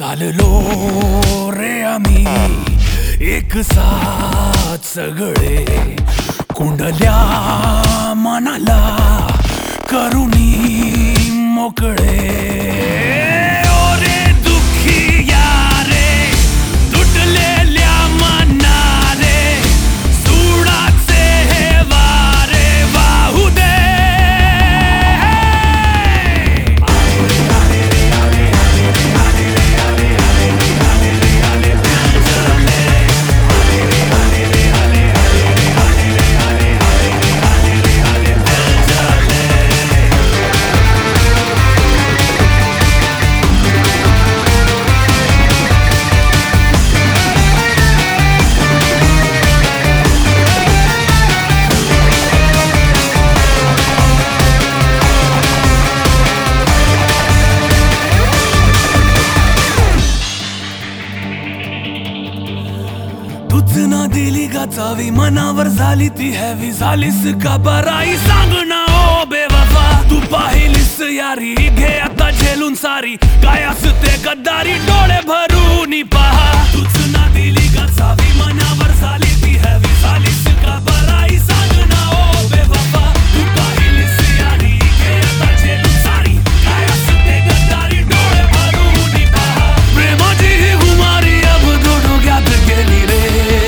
चाललो रे आम्ही एक साथ सगळे, कुंडल्या मनाला करुणी मोकळे। ओ रे दुःखी यारे, तुटलेल्या मनारे, सुडाचे हे वारे वाहू दे। तूच ना दिली का चावी, मनावर झाली ती हॅवी, झालीस का बराई सांग ना ओ बेवफा। तू पाहिलीस यारी, घे आता झेलून सारी, काय असते गद्दारी डोळे भरून पहा। तूच ना दिली का चावी, मनावर झाली ती हॅवी, झालीस का बराई सांग ना ओ बेवफा। तू पाहिलीस यारी, घे आता झेलून सारी, काय असते गद्दारी डोळे भरून पहा। प्रेमाची ही खुमारी अब डोक्यात गेली रे,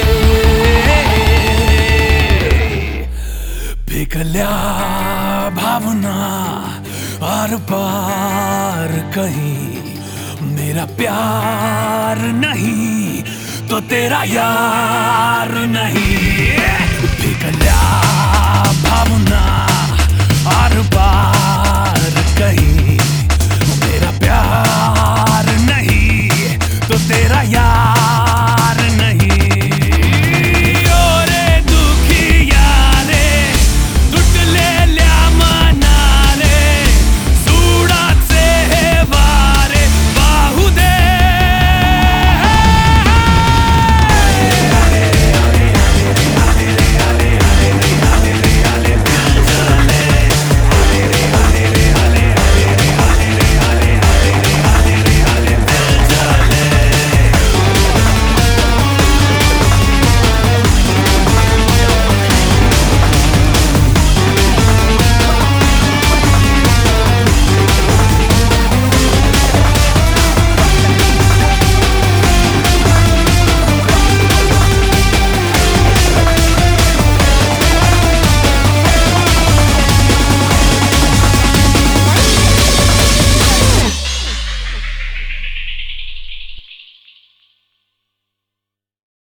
पिकल्या भावना आर पार कहीं, मेरा प्यार नहीं तो तेरा यार नहीं। पिकल्या भावना आर पार